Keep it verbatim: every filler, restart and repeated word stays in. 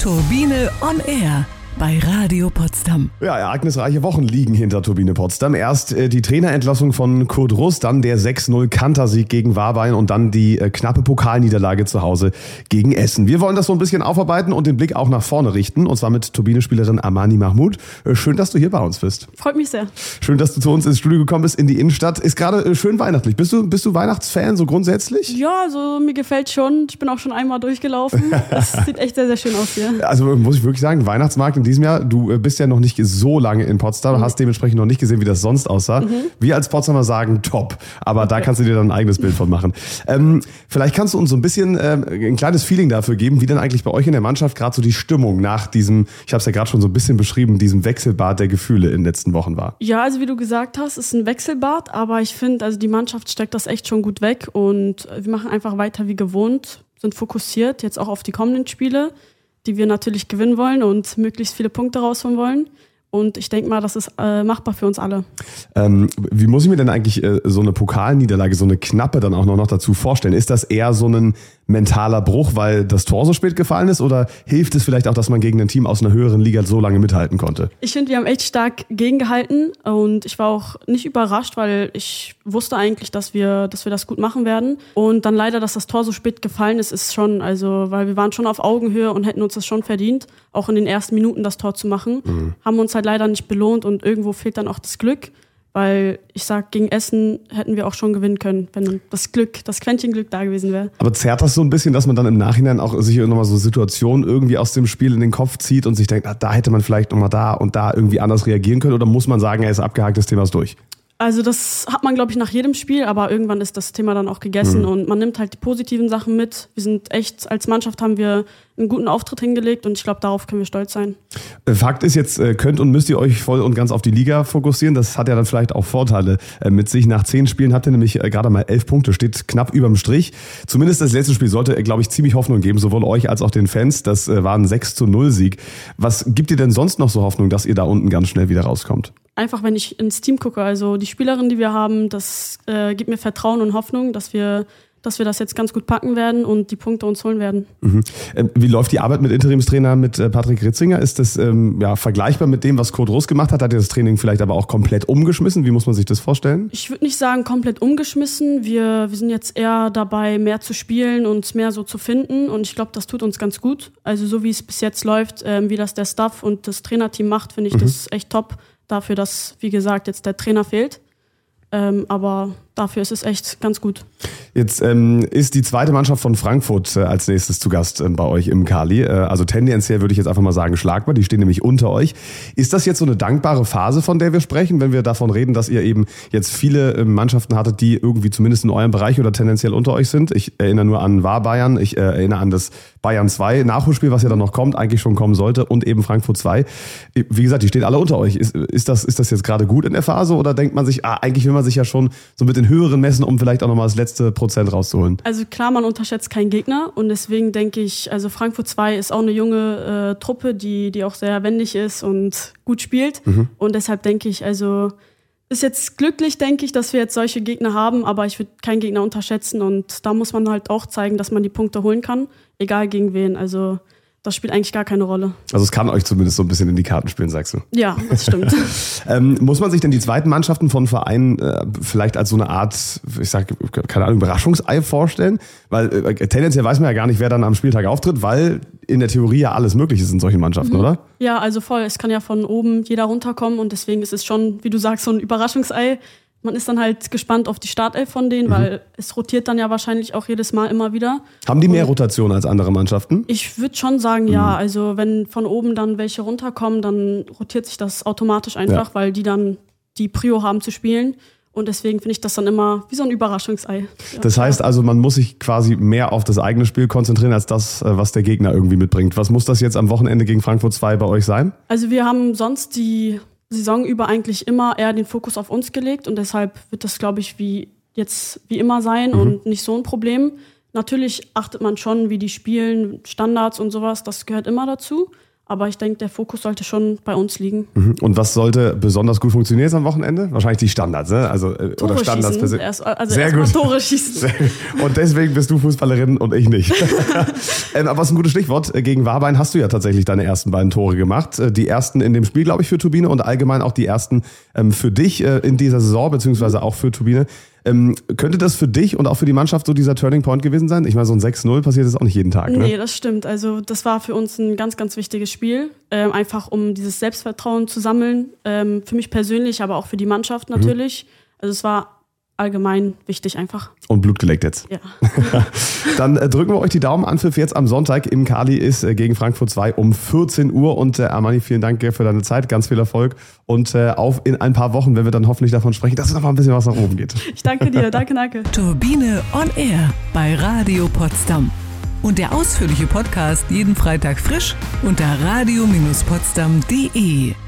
Turbine on Air bei Radio Potsdam. Ja, ereignisreiche Wochen liegen hinter Turbine Potsdam. Erst äh, die Trainerentlassung von Kurt Rust, dann der sechs null Kantersieg gegen Warbein und dann die äh, knappe Pokalniederlage zu Hause gegen Essen. Wir wollen das so ein bisschen aufarbeiten und den Blick auch nach vorne richten. Und zwar mit Turbine-Spielerin Amani Mahmoud. Äh, schön, dass du hier bei uns bist. Freut mich sehr. Schön, dass du zu uns ins Studio gekommen bist, in die Innenstadt. Ist gerade äh, schön weihnachtlich. Bist du, bist du Weihnachtsfan so grundsätzlich? Ja, also mir gefällt schon. Ich bin auch schon einmal durchgelaufen. Das sieht echt sehr, sehr schön aus hier. Also muss ich wirklich sagen, Weihnachtsmarkt in diesem Jahr, du äh, bist ja noch nicht so lange in Potsdam, mhm. hast dementsprechend noch nicht gesehen, wie das sonst aussah. Mhm. Wir als Potsdamer sagen top, aber okay. Da kannst du dir dann ein eigenes Bild von machen. Ähm, vielleicht kannst du uns so ein bisschen äh, ein kleines Feeling dafür geben, wie denn eigentlich bei euch in der Mannschaft gerade so die Stimmung nach diesem, ich habe es ja gerade schon so ein bisschen beschrieben, diesem Wechselbad der Gefühle in den letzten Wochen war. Ja, also wie du gesagt hast, ist ein Wechselbad, aber ich finde, also die Mannschaft steckt das echt schon gut weg und wir machen einfach weiter wie gewohnt, sind fokussiert jetzt auch auf die kommenden Spiele, die wir natürlich gewinnen wollen und möglichst viele Punkte rausholen wollen. Und ich denke mal, das ist äh, machbar für uns alle. Ähm, wie muss ich mir denn eigentlich äh, so eine Pokalniederlage, so eine knappe dann auch noch, noch dazu vorstellen? Ist das eher so ein mentaler Bruch, weil das Tor so spät gefallen ist? Oder hilft es vielleicht auch, dass man gegen ein Team aus einer höheren Liga so lange mithalten konnte? Ich finde, wir haben echt stark gegengehalten. Und ich war auch nicht überrascht, weil ich wusste eigentlich, dass wir, dass wir das gut machen werden. Und dann leider, dass das Tor so spät gefallen ist, ist schon, also, weil wir waren schon auf Augenhöhe und hätten uns das schon verdient, auch in den ersten Minuten das Tor zu machen. Mhm. Haben uns halt leider nicht belohnt und irgendwo fehlt dann auch das Glück, weil ich sag, gegen Essen hätten wir auch schon gewinnen können, wenn das Glück, das Quäntchen Glück da gewesen wäre. Aber zerrt das so ein bisschen, dass man dann im Nachhinein auch sich nochmal so Situationen irgendwie aus dem Spiel in den Kopf zieht und sich denkt, ah, da hätte man vielleicht nochmal da und da irgendwie anders reagieren können, oder muss man sagen, er ist abgehakt, das Thema ist durch? Also das hat man, glaube ich, nach jedem Spiel, aber irgendwann ist das Thema dann auch gegessen mhm. und man nimmt halt die positiven Sachen mit. Wir sind echt, als Mannschaft haben wir einen guten Auftritt hingelegt und ich glaube, darauf können wir stolz sein. Fakt ist jetzt, könnt und müsst ihr euch voll und ganz auf die Liga fokussieren. Das hat ja dann vielleicht auch Vorteile mit sich. Nach zehn Spielen habt ihr nämlich gerade mal elf Punkte, steht knapp überm Strich. Zumindest das letzte Spiel sollte, glaube ich, ziemlich Hoffnung geben, sowohl euch als auch den Fans. Das war ein sechs zu null Sieg. Was gibt ihr denn sonst noch so Hoffnung, dass ihr da unten ganz schnell wieder rauskommt? Einfach, wenn ich ins Team gucke, also die Spielerinnen, die wir haben, das äh, gibt mir Vertrauen und Hoffnung, dass wir, dass wir das jetzt ganz gut packen werden und die Punkte uns holen werden. Mhm. Wie läuft die Arbeit mit Interimstrainer, mit Patrick Ritzinger? Ist das ähm, ja, vergleichbar mit dem, was Kurt Rust gemacht hat? Hat er das Training vielleicht aber auch komplett umgeschmissen? Wie muss man sich das vorstellen? Ich würde nicht sagen komplett umgeschmissen. Wir, wir sind jetzt eher dabei, mehr zu spielen und mehr so zu finden. Und ich glaube, das tut uns ganz gut. Also so wie es bis jetzt läuft, ähm, wie das der Staff und das Trainerteam macht, finde ich mhm. das echt top. Dafür, dass, wie gesagt, jetzt der Trainer fehlt. Ähm, aber dafür ist es echt ganz gut. Jetzt ähm, ist die zweite Mannschaft von Frankfurt äh, als nächstes zu Gast äh, bei euch im Kali. Äh, also tendenziell würde ich jetzt einfach mal sagen schlagbar. Die stehen nämlich unter euch. Ist das jetzt so eine dankbare Phase, von der wir sprechen, wenn wir davon reden, dass ihr eben jetzt viele äh, Mannschaften hattet, die irgendwie zumindest in eurem Bereich oder tendenziell unter euch sind? Ich erinnere nur an War-Bayern. Ich äh, erinnere an das Bayern zwei Nachholspiel, was ja dann noch kommt, eigentlich schon kommen sollte, und eben Frankfurt zwei. Wie gesagt, die stehen alle unter euch. Ist, ist, das, ist das jetzt gerade gut in der Phase oder denkt man sich, ah, eigentlich will man sich ja schon so mit den höheren messen, um vielleicht auch nochmal das letzte Prozent rauszuholen? Also klar, man unterschätzt keinen Gegner und deswegen denke ich, also Frankfurt zwei ist auch eine junge äh, Truppe, die, die auch sehr wendig ist und gut spielt mhm. und deshalb denke ich, also ist jetzt glücklich, denke ich, dass wir jetzt solche Gegner haben, aber ich würde keinen Gegner unterschätzen und da muss man halt auch zeigen, dass man die Punkte holen kann, egal gegen wen, also das spielt eigentlich gar keine Rolle. Also es kann euch zumindest so ein bisschen in die Karten spielen, sagst du? Ja, das stimmt. ähm, muss man sich denn die zweiten Mannschaften von Vereinen äh, vielleicht als so eine Art, ich sag, keine Ahnung, Überraschungsei vorstellen? Weil äh, tendenziell weiß man ja gar nicht, wer dann am Spieltag auftritt, weil in der Theorie ja alles möglich ist in solchen Mannschaften, mhm. oder? Ja, also voll. Es kann ja von oben jeder runterkommen und deswegen ist es schon, wie du sagst, so ein Überraschungsei. Man ist dann halt gespannt auf die Startelf von denen, mhm. weil es rotiert dann ja wahrscheinlich auch jedes Mal immer wieder. Haben die mehr und Rotation als andere Mannschaften? Ich würde schon sagen, mhm. ja. Also wenn von oben dann welche runterkommen, dann rotiert sich das automatisch einfach, ja. weil die dann die Prio haben zu spielen. Und deswegen finde ich das dann immer wie so ein Überraschungsei. Das heißt also, man muss sich quasi mehr auf das eigene Spiel konzentrieren, als das, was der Gegner irgendwie mitbringt. Was muss das jetzt am Wochenende gegen Frankfurt zwei bei euch sein? Also wir haben sonst die Saison über eigentlich immer eher den Fokus auf uns gelegt und deshalb wird das, glaube ich, wie jetzt wie immer sein mhm. und nicht so ein Problem. Natürlich achtet man schon, wie die spielen, Standards und sowas, das gehört immer dazu. Aber ich denke, der Fokus sollte schon bei uns liegen. Und was sollte besonders gut funktionieren am Wochenende? Wahrscheinlich die Standards, ne? Also, äh, Tore oder Standards. schießen. Erst, also Sehr erst gut. mal Tore schießen. Sehr gut. Und deswegen bist du Fußballerin und ich nicht. ähm, aber was ein gutes Stichwort. Gegen Warbein hast du ja tatsächlich deine ersten beiden Tore gemacht. Die ersten in dem Spiel, glaube ich, für Turbine und allgemein auch die ersten ähm, für dich äh, in dieser Saison, beziehungsweise auch für Turbine. Ähm, könnte das für dich und auch für die Mannschaft so dieser Turning Point gewesen sein? Ich meine, so ein sechs null passiert jetzt auch nicht jeden Tag, ne? Nee, das stimmt. Also das war für uns ein ganz, ganz wichtiges Spiel. Ähm, einfach um dieses Selbstvertrauen zu sammeln. Ähm, für mich persönlich, aber auch für die Mannschaft natürlich. Mhm. Also es war allgemein wichtig einfach. Und Blut geleckt jetzt. Ja. Dann äh, drücken wir euch die Daumen. Anpfiff jetzt am Sonntag im Kali ist äh, gegen Frankfurt zwei um vierzehn Uhr. Und äh, Amani, vielen Dank für deine Zeit. Ganz viel Erfolg. Und äh, auf in ein paar Wochen, wenn wir dann hoffentlich davon sprechen, dass es noch mal ein bisschen was nach oben geht. Ich danke dir. Danke, danke. Turbine on Air bei Radio Potsdam. Und der ausführliche Podcast jeden Freitag frisch unter radio Bindestrich potsdam punkt de.